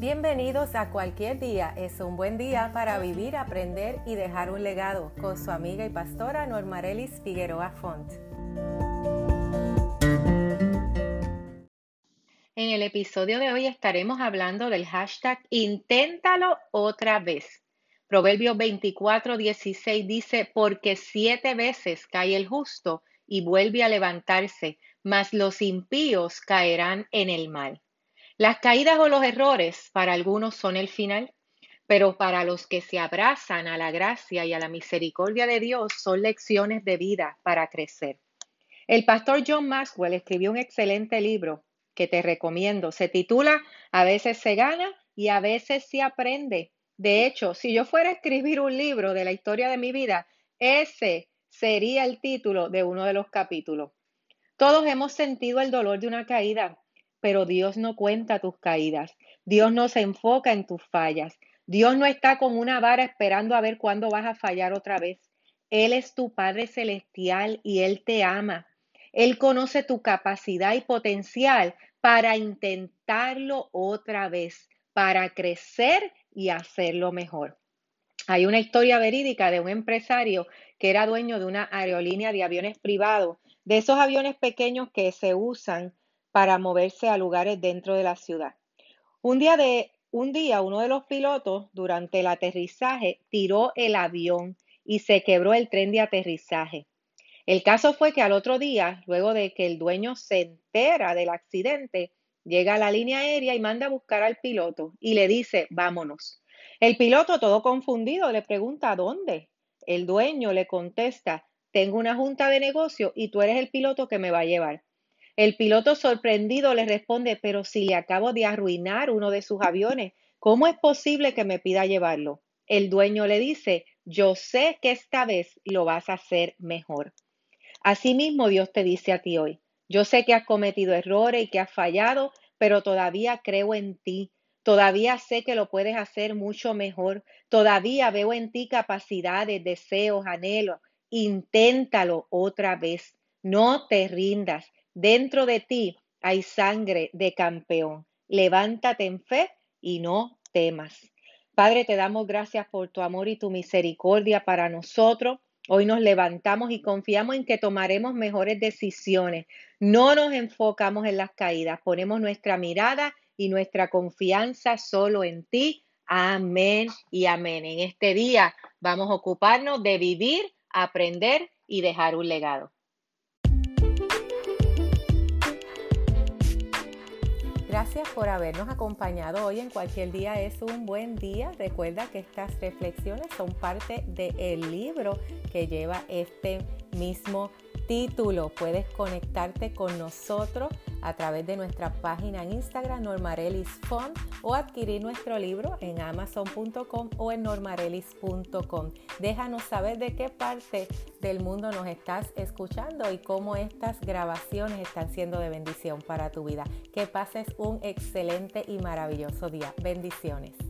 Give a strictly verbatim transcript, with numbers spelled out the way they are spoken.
Bienvenidos a Cualquier Día es un buen día para vivir, aprender y dejar un legado con su amiga y pastora Normarelis Figueroa Font. En el episodio de hoy estaremos hablando del hashtag Inténtalo otra vez. Proverbios veinticuatro dieciséis dice, porque siete veces cae el justo y vuelve a levantarse, mas los impíos caerán en el mal. Las caídas o los errores para algunos son el final, pero para los que se abrazan a la gracia y a la misericordia de Dios son lecciones de vida para crecer. El pastor John Maxwell escribió un excelente libro que te recomiendo. Se titula A veces se gana y a veces se aprende. De hecho, si yo fuera a escribir un libro de la historia de mi vida, ese sería el título de uno de los capítulos. Todos hemos sentido el dolor de una caída, pero Dios no cuenta tus caídas. Dios no se enfoca en tus fallas. Dios no está con una vara esperando a ver cuándo vas a fallar otra vez. Él es tu Padre Celestial y Él te ama. Él conoce tu capacidad y potencial para intentarlo otra vez, para crecer y hacerlo mejor. Hay una historia verídica de un empresario que era dueño de una aerolínea de aviones privados, de esos aviones pequeños que se usan para moverse a lugares dentro de la ciudad. Un día, de, un día uno de los pilotos durante el aterrizaje tiró el avión y se quebró el tren de aterrizaje. El caso fue que al otro día, luego de que el dueño se entera del accidente, llega a la línea aérea y manda a buscar al piloto y le dice, vámonos. El piloto, todo confundido, le pregunta, ¿dónde? El dueño le contesta, tengo una junta de negocio y tú eres el piloto que me va a llevar. El piloto sorprendido le responde, pero si le acabo de arruinar uno de sus aviones, ¿cómo es posible que me pida llevarlo? El dueño le dice, yo sé que esta vez lo vas a hacer mejor. Asimismo, Dios te dice a ti hoy, yo sé que has cometido errores y que has fallado, pero todavía creo en ti. Todavía sé que lo puedes hacer mucho mejor. Todavía veo en ti capacidades, deseos, anhelos. Inténtalo otra vez. No te rindas. Dentro de ti hay sangre de campeón. Levántate en fe y no temas. Padre, te damos gracias por tu amor y tu misericordia para nosotros. Hoy nos levantamos y confiamos en que tomaremos mejores decisiones. No nos enfocamos en las caídas, ponemos nuestra mirada y nuestra confianza solo en ti. Amén y amén. En este día vamos a ocuparnos de vivir, aprender y dejar un legado. Gracias por habernos acompañado hoy en Cualquier Día es un buen día. Recuerda que estas reflexiones son parte del libro que lleva este mismo título. Puedes conectarte con nosotros a través de nuestra página en Instagram, Normarelis Font, o adquirir nuestro libro en amazon punto com o en normarelis punto com. Déjanos saber de qué parte del mundo nos estás escuchando y cómo estas grabaciones están siendo de bendición para tu vida. Que pases un excelente y maravilloso día. Bendiciones.